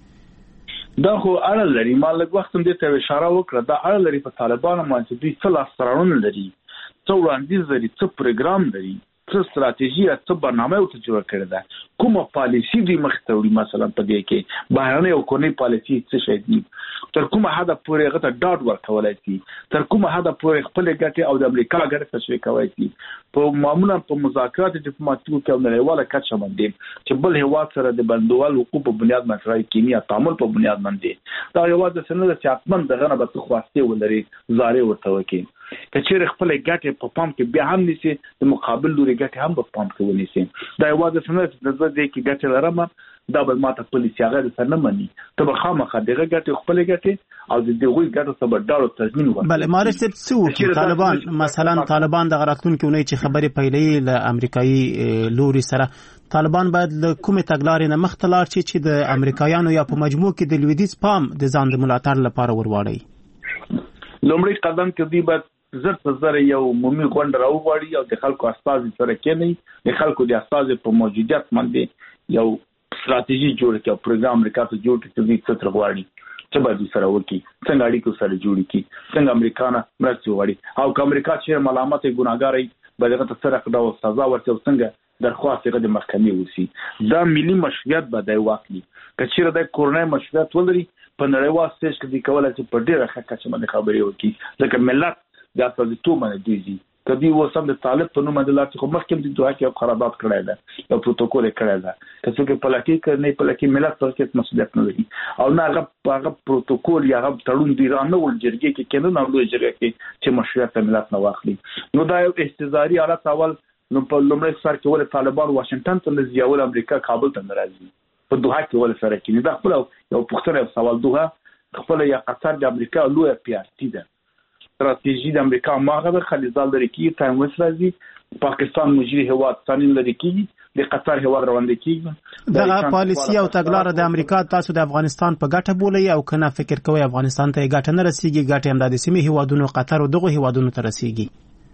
دا خو اړه لري ما لږ وخت هم دې ته اشاره وکړه دا اړه لري په طالبانو باندې دوی څه لاسته لري څه وړاندیز لري څه پروګرام لري څه ستراتیژي څه برنامه ورته جوړه کړې ده کومه پالیسي دوی مخته وړي مثلا په دې کې بهرنۍ او کورنۍ پالیسي څه شي دي تر کومه حده پورې هغه ته ډاډ ورکولای شي تر کومه حده پورې خپل ګټې او د امریکا ګټې تشریح کوي شي په معمولا په مذاکرات ډیپلوماټیکو کې او نړیواله کچه باندې چې بل هیواد سره د بندوال حقوق په بنیاد باندې راځي کیمیا تعامل په بنیاد باندې دا هیواد د سند چې حتمن دغه نه به خواسته ولري زارې ورته وکړي کچېر خپل ګټې په پام کې بیا هم نشي د مقابل لوري ګټې هم په پام کې ونیسي دا هیواد د سند د ځدې کې ګټه لرم دا به ماته پولیس هغه سره نه مني ته به خامخا دغه ګټه خپل ګټه او د دغه ګټه ته به ډاډ تضمین ورکړي بله مارش څه طالبان مثلا طالبان د راتلونکي اونۍ چې خبرې پیلې له امریکایي لوري سره طالبان باید له کومې تګلارې نه مخته لاړ شي چې د امریکایانو یا په مجموع کې د لویدیځ پام د ځان د ملاتړ لپاره ورواړي لومړی قدم کې دوی باید زر په زر یو عمومي غونډه راوغواړي او د خلکو استازي سره کېني د خلکو د استازي په موجودیت باندې یو ستراتیژي جوړ کړي او پروګرام امریکا ته جوړ کړي چې دوی څه غواړي چې باید سره وکړي څنګه اړیکو سره جوړ کړي څنګه امریکا نه مرسته وغواړي او که امریکا چې ملامت ګناګار وي به دغه ته سره ډول سزا ورکړي څنګه درخواست یې د محکمې وسی دا ملي مشروعیت به دی واخلي که چیرې د کورنۍ مشروعیت ولري په نړیوال سټیج کې دی کولای چې په ډیره ښه کچه باندې خبرې وکړي ځکه ملت د استازیتوب باندې دیږي کدی وسم د طالب په نوم د لارې خو مخکې د دوه کې خرابات کړی ده او پروتوکول کړی ده که څوک په لکه کې نه په لکه ملت پر کې مسؤلیت نه لري او نه هغه هغه پروتوکول یا هغه تړون دی رانه ول جرګې کې کنه نه ولې جرګې کې چې مشروعیت ملت نه واخلي نو دا یو استزاري حالت اول نو په لومړي سر کې ول طالبان واشنگټن ته لزی او امریکا کابل ته راځي په دوه کې ول سره کې دا خپل یو پښتنه سوال دوه خپل یا قطر د امریکا لوی پیارتي ده استراتیژي د امریکا ماغه د خلیزال لري کې تایم وسرازي پاکستان مجري هواد ثاني لري کې د قطر هواد روان دي کې دا پالیسی او تګلارې د امریکا تاسو د افغانستان په ګټه بولي او کنه فکر کوي افغانستان ته ګټه نه رسیږي ګټه هم د سیمې هوادونو قطر او دغه هوادونو ته رسیږي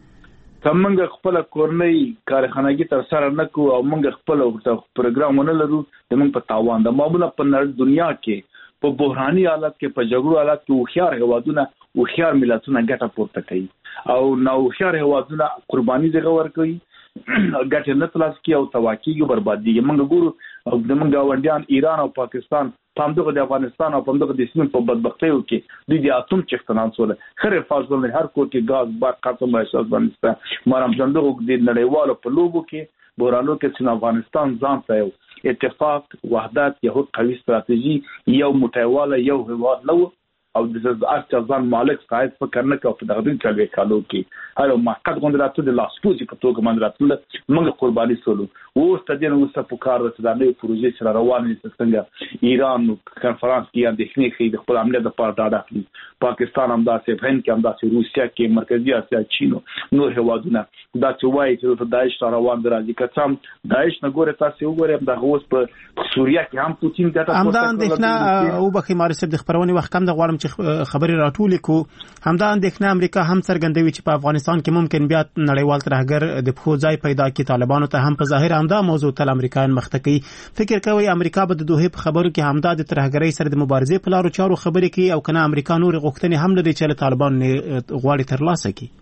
کومنګ خپل کورنۍ کارخانګي تر سره نه کو او موږ خپل پروګرامونه لرو د موږ په تاوان د معمولا په نړۍ دنیا کې په بحراني حالت کې په جګړو حالت کې وخيار هوادونه وخيار ملتونه ګټه پورته کوي او نو وخيار هوادونه قرباني دغه ور کوي ګټه نه تلاش کوي او تواکیږي بربادي موږ ګورو او د موږ وندیان ایران او پاکستان په دغه د افغانستان او په دغه د سیمې په بدبختیو کې د دې اتم چختنان سره خره فاصله نه هر کور کې غاز بار قاتم احساس باندې مارم څنګه د نړیوالو په لوبو کې بورانو کې چې افغانستان ځان ته اتفاق وحدت یو قوي ستراتیژي یو متواله یو هواد نو او د ځان مالک صاحب فکر نه کوي په دغه دین کې کالو کې هر موقت غونډه د لاسپوزي په توګه باندې راتله موږ قرباني سولو او ستدین او سپوکار د نړۍ پروژې سره روان دي څنګه ایران کنفرانس کې اندېښنې خې د خپل عملیات د پاره ډاډه کړی پاکستان هم داسې هند کې هم داسې روسیا کې مرکزی اسیا چین نور هوادونه دا چې وایي چې د داعش روان دي راځي کڅم داعش نه ګوره تاسو وګورئ د غوس په سوریه کې هم پوتین ګټه هم دا اندېښنه او بخي مارسب د خبرونې وخت کم د غواړم چې خبري راټولې کو همدا اندېښنه امریکا هم څرګندوي چې په افغانستان کې ممکن بیا نړیوال ترهګر د پخو ځای پیدا کړي طالبانو ته هم په ظاهر همدا موضوع تل امریکایان مخته کوي فکر کوي امریکا به د دوه په خبرو کې همدا د ترهګرۍ سره د مبارزې په لارو چارو خبرې کوي او کنه امریکا نور غوښتنې هم لري چې طالبان غواړي ترلاسه کړي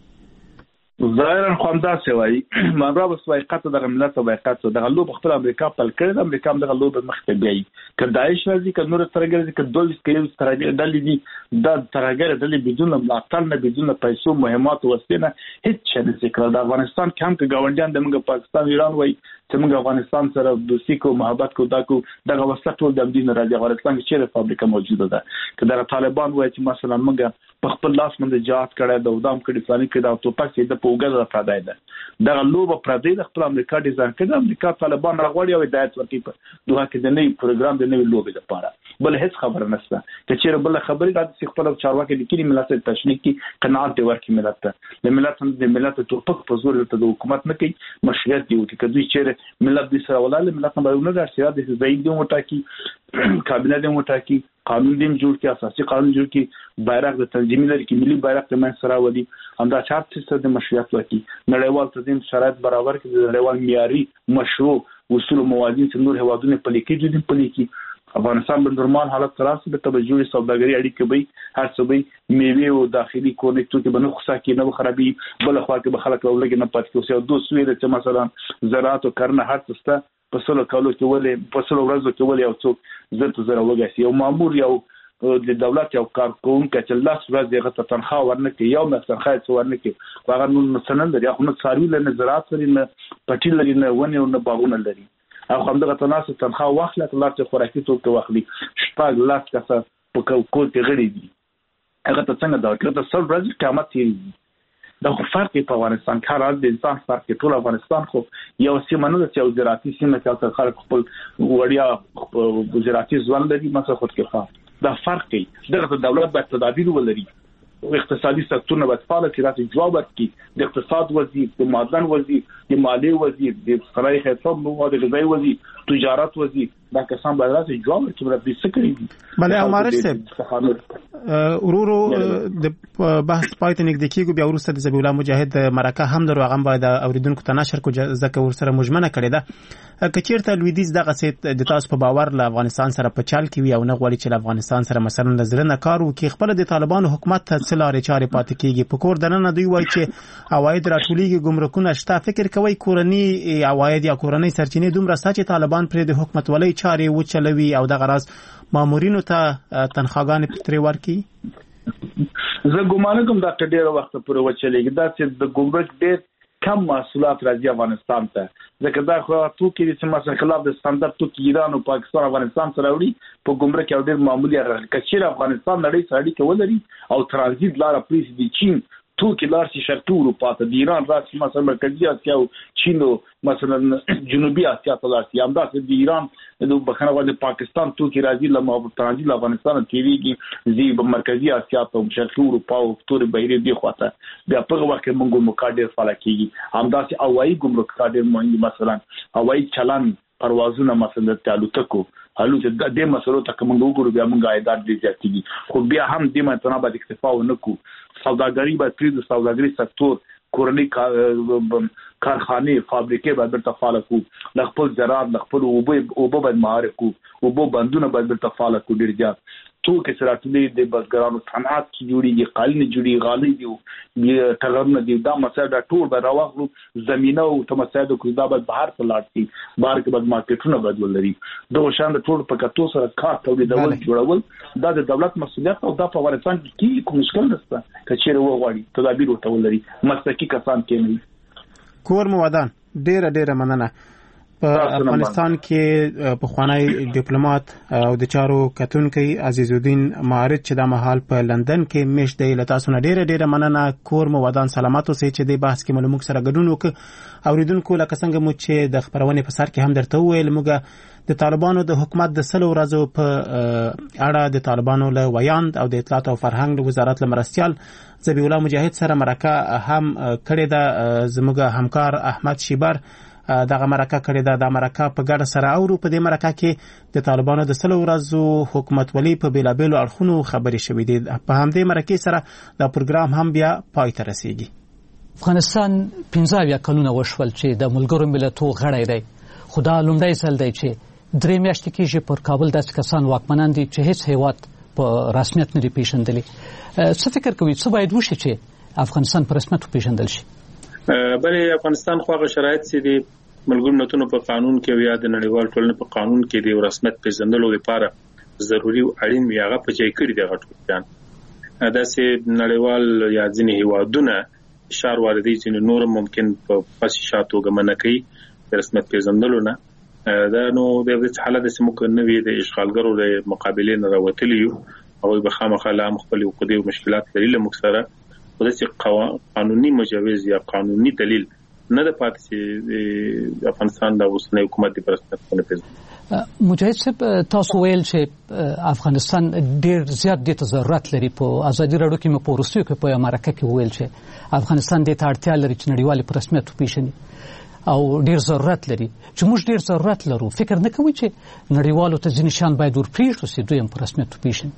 ظاهرا خوندا سوي مانرا وسوي قطه د ملت او بيقات د غلو بخپل امریکا په کړه امریکا د غلو په مخ ته بیاي کداعش راځي ک نور ترګر دي ک دوه کلیو ترګر دلې دي د ترګر دلې بدون ملاتړ نه بدون پیسو مهمات وسینه هیڅ څه نه ذکر د افغانستان کم ک گاونډیان د موږ پاکستان ایران وای چې موږ افغانستان سره دوستي کو محبت کو دا کو دغه وسله ټول د دین راځي افغانستان کې چیرې فابریکه موجوده ده ک د طالبان وای چې مثلا موږ په خپل لاس باندې جهاد کړه د ودام کړي فلاني کې دا توپک چې د پوګه د پردای ده دغه لوبه پردای د خپل امریکا ډیزاین کړه امریکا طالبان راغوړي او هدایت ورکړي په دوه کې د نوې پروګرام د نوې لوبې لپاره بل هیڅ خبر نشته چې چیرې بل خبرې راځي خپل چارواکي لیکلي ملت تشنیک کې قناعت دی ورکړي ملت ته د ملت د ملت توپک په زور ته د حکومت نه کوي مشروعیت دی چې کدوې چیرې ملت د سره ولاله ملت نه باندې نه راځي د زید دی موټا کې کابینه دی موټا کې قانون دیم جوړ کی اساسي قانون جوړ کی بیرغ د تنظیمي لري کې ملي بیرغ ته من سره ودی همدا چار څه د مشروعیت ورکی نړیوال تنظیم شرایط برابر کړي د نړیوال معیاري مشروع اصول موازین چې نور هوادونه پلیکي دي پلیکي افغانستان په نورمال حالت تراسه به توجه سوداګري اړیکې به هر څه به میوه او داخلي کونیکټو کې بنه خصا کې نه خرابي بل خو کې به خلک ولګي نه پاتې کوي او دوه سوي چې مثلا زراعت او کرنه هر څه په سلو کالو کې ولې په سلو ورځو کې ولې او څوک زرت زره وګاسي او مامور یو د دولت یو کارکونکو چې لاس ورځ دغه ته تنخواه ورنکي یو مې تنخواه څو ورنکي هغه نو سنن لري خو نو څاروي لري زراعت لري نه پټی لري نه ونه او نه باغونه لري هغه هم دغه تناسب تنخواه واخلي تلار چې خوراکي توکي واخلي شپږ لاس کسه په کول کې غړي دي هغه ته څنګه دا کړه سل ورځې قیامت یې دا خو فرق په افغانستان کې راځي د انسان فرق کې ټول افغانستان خو یو سیمه نه چې زراعتي سیمه کې خلک خپل وړیا زراعتي ځوان لري مثلا خود کې خاص دا فرق دی دغه دولت باید تدابیر ولري اقتصادي سکتور نه باید فعال کړي جواب ورکړي د اقتصاد وزیر د معدن وزیر د مالیې وزیر د صنایع حساب مواد غذایی وزیر تجارت وزیر دا کسان باید راځي جواب ورکړي د څه کړی بله عمر صاحب ورورو د بحث پاتې نږدې کېږي بیا وروسته د ذبیح الله مجاهد مرکه هم درو هغه باید اوریدونکو ته نشر کو ځکه ورسره مجمنه کړي ده کچیرته لویدیز دغه سیت د تاسو په باور له افغانستان سره په چال کې وي او نه غواړي چې له افغانستان سره مثلا نظر نه کار وکړي خپل د طالبانو حکومت ته څلارې چارې پاتې کېږي په کور دننه دوی وایي چې عواید راټولېږي ګمرکونه شته فکر کوي کورني عواید یا کورنۍ سرچینې دومره ستا چې طالبان پرې د حکومت ولۍ چارې وچلوي او دغه راز مامورینو ته تنخواګانې پترې ورکړي زه ګومان کوم دا ډېر وخت پورې وچلېږي دا چې د ګمرک ډېر کم محصولات راځي افغانستان ته ځکه دا خو توکي چې مثلا خلاف د ستاندرد توکي ایران او پاکستان افغانستان سره وړي په ګمرک یو ډېر معمولی راځي کچیر افغانستان نړۍ سره اړیکه ولري او ترانزیت لار پریس دي چین توکي لار چې شرقي اروپا ته د ایران راځي مثلا مرکزی اسیا او چین او مثلا جنوبي اسیا ته راځي همدا د ایران د بخنه ول پاکستان توکي راځي لمه ترانزیت افغانستان تیریږي زی په مرکزی اسیا ته شرقي اروپا او تور بهیره دی خواته بیا په وخت کې موږ مقاډر فعال کیږي همدا چې اوایي ګمرک کاډر مونږ مثلا اوایي چلان پروازونه مثلا تعلقو حالو چې د مسلو ته کوم وګورو بیا موږ عایدات دي زیاتېږي خو بیا هم د متنه باندې اکتفا ونکو سوداګري باید پرې د سوداګري سکتور کورنۍ کارخانه فابریکې باید تفعال کو لخپل زراعت لخپل اوبه اوبه باید معارف کو اوبه بندونه باید تفعال کو ډیر ځات تو کې سره ټولې د بزګرانو صنعت جوړیږي قالین جوړي غالي دي ټغرنه دي دا مسله دا ټول به راوغلو زمينه او تمساعد کو دا به بهر ته لاړ شي بهر کې به مارکیټونه بدل لري دا شان ټول په کتو سره کار تولیدول جوړول دا د دولت مسؤلیت او دا په افغانستان کې کوم مشکل نشته کچېره وغواړي تدابیر وتول لري مسلکي کسان کې نه کور مو ودان ډېر ډېر مننه په افغانستان کې په خوانی ډیپلوماټ او د چارو کتونکي عزیز الدین معارض چې د مهال په لندن کې مشت دی لتاسو نه ډیره ډیره مننه کور مو ودان سلامات اوسئ چې د بحث کې ملموک سره ګډون وکړ اوریدونکو لکه څنګه مو چې د خبرونې په سر کې هم درته وویل موږ د طالبانو د حکومت د سلو ورځو په اړه د طالبانو له ویاند او د اطلاعات او فرهنګ وزارت له مرستيال ذبیح الله مجاهد سره مرکه هم کړې ده زموږ همکار احمد شیبر دغه مرکه کړې ده د مرکه په ګډه سره او په دې مرکه کې د طالبانو د سلو ورځو حکومت ولي په بیلابېلو اړخونو خبرې شوې دي په همدې مرکه سره دا پروګرام هم بیا پای ته رسیږي. افغانستان پنځه اویا کلونه وشول چې د ملګرو ملتونو غړی دی خو دا لومړی ځل دی چې درې میاشتې کېږي پر کابل داسې کسان واکمنان دي چې هیڅ هیواد په رسمیت نه دی پیژندلی. څه فکر کوي څه باید وشي چې افغانستان په رسمیت وپیژندل شي؟ بلې افغانستان خو هغه شرایط چې دي ملګرو ملتونو په قانون کې یا د نړیوال ټولنې په قانون کې د رسمیت پیژندلو لپاره ضروري او اړین وي هغه په ځای کړی دی. غټوان داسې نړیوال یا ځینې هیوادونه اشاره واردی چې نور ممکن په پاسې شاتو غمنه کوي د رسمیت پیژندلو نه دا نو د دې حالت چې موږ نه وی د اشغالګرو د مقابلې نه راوتلی یو او به خامخا لا خپل حقوقي او مشکلات لري له موږ سره ولې قانوني مجوز یا قانوني دلیل نه د پاتې چې افغانستان د اوسنۍ حکومت د پرسپکټیو نه پیژني. مجاهد صاحب تاسو ویل چې افغانستان ډیر زیات د ضرورت لري په ازادي راډیو کې مې په ورستیو کې په امریکا کې ویل چې افغانستان د اړتیا لري چې نړیوال په رسمیت وپیژني او ډیر ضرورت لري چې موږ ډیر ضرورت لرو. فکر نه کوئ چې نړیوالو ته ځینې شیان باید ورپرېږدو چې دوی هم په رسمیت وپیژني؟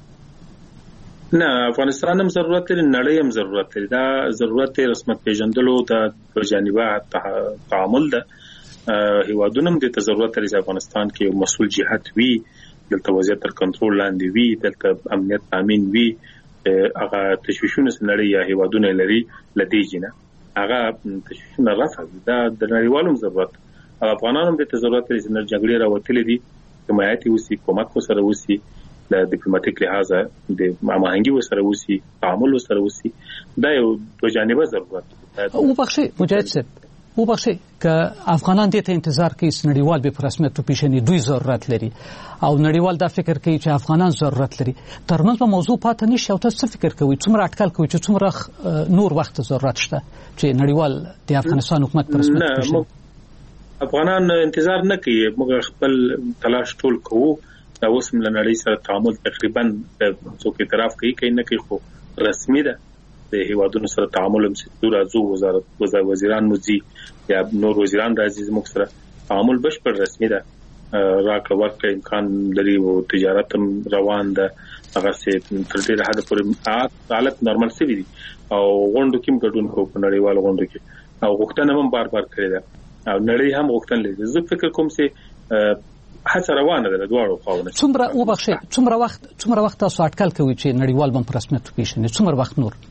نه افغانستان هم ضرورت لري نړۍ هم ضرورت لري. دا ضرورت رسمیت پیژندلو د جانبه تعامل ده هیوادونه هم د ضرورت لري چې افغانستان کې مسؤل جهات وي دلته وضعیت تر کنټرول لاندې وي دلته امنیت تامین وي هغه تشویشونه نړۍ یا هیوادونه لري لدې نه هغه تشویشونه رافع دا د نړیوالو ضرورت افغانانو هم د ضرورت لري چې نړۍ جګړې راوتلې دي حمایت وسی کومک وسره وسی د ډیپلوماټیک لحاظه د هماهنګي وسره وسی تعامل وسره وسی دا یو د جانبه ضرورت او بخشي مجاهد صاحب او بخشي ک افغانان دې ته انتظار کوي چې نړیوال به په رسمیت وپیژني دوی ضرورت لري او نړیوال دا فکر کوي چې افغانان ضرورت لري ترمنځ په موضوع پاتې نشي او تاسو څه فکر کوي څومره اټکل کوي چې څومره نور وخت ضرورت شته چې نړیوال د افغانستان حکومت په رسمیت وپیژني؟ افغانان انتظار نه کوي موږ خپل تلاش ټول کوو دا اوس هم لنړۍ سره تعامل تقریبا څوک اعتراف کوي کوي نه کوي خو رسمي ده د هیوادونو سره تعامل هم چې راځو وزارت وزیران موزي یا نور وزیران راځي زموږ سره تعامل بشپړ رسمي ده راکړه ورکړه امکان لري او تجارت هم روان ده هغه څه تر ډیره حد پورې حالت نورمال شوی دي او غونډو کې ګډون کوو په نړیوال غونډو کې او غوښتنه هم بار بار کړې ده او نړۍ هم غوښتنه لري. زه فکر کوم چې هڅه روانه ده د دواړو خواوو. څومره وبخښئ څومره وخت څومره وخت تاسو اټکل کوئ چې نړیوال بم په رسمیت وپیژني څومره وخت نور؟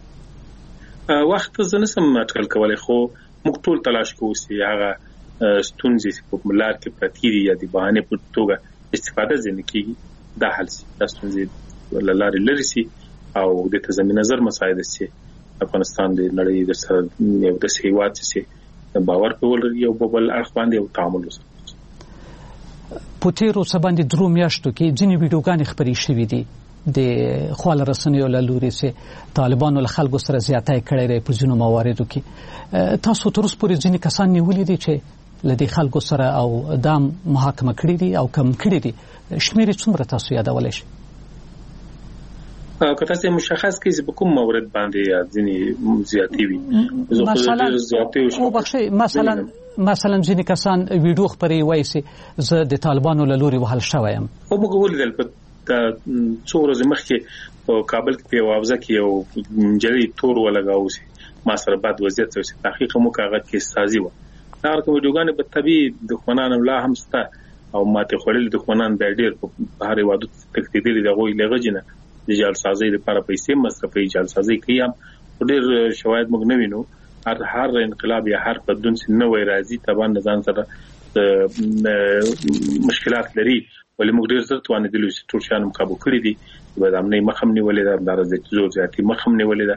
وخت زه نشم اټکل کولی خو موږ ټول تلاش کوو چې هغه ستونزې په لار کې پرتې دي یا د بهانې په توګه استفاده ځینې کېږي دا حل شي دا ستونزې له لارې لرې شي او دې ته زمینه زر مساعده شي افغانستان د نړۍ د سره یو داسې هېواد چې باور په ولري یو په بل اړخ باندې یو تعامل وسي. په تیرو څه باندې درو میاشتو کې ځینې ویډیوګانې خپرې شوې دي د خواله رسنیو له لوري چې طالبانو له خلکو سره زیاتی کړی دی په ځینو مواردو کې تاسو تر اوسه پورې ځینې کسان نیولي دي چې له دې خلکو سره او دا محاکمه کړي دي او کم کړي دي شمېر یې څومره تاسو یادولی شئ؟ که تاسو مشخص کړئ چې په کوم مورد باندې ځینې زیاتې وي مثلا وبخښئ مثلا مثلا ځینې کسان ویډیو خپرې وایي چې زه د طالبانو له لوري وهل شوی یم. خو موږ ولیدل په څو ورځې مخکې په کابل کې په یوه حوزه کې یو نجلۍ تور ولګاوه چې ما سره بد وضعیت شوی چې تحقیق موږ هغه کې سازي وه دا کوم ویډیوګانې به طبیعي دښمنان لا هم شته او ماتې خوړلي دښمنان بیا ډېر په هر هېوادو تښتېدلي د هغوی له غږې نه د جعلسازۍ لپاره پیسې مصرفوي جعلسازۍ کوي هم خو ډېر شواهد موږ نه وینو هر هر انقلاب یا هر بدلون چې نوی راځي طبعا د ځان سره مشکلات لري ولې موږ ډېر زر توانېدلو چې ټول شیان هم کابو کړي دي د بدامنۍ مخه هم نیولې ده همداراز د زور زیاتي مخه هم نیولې ده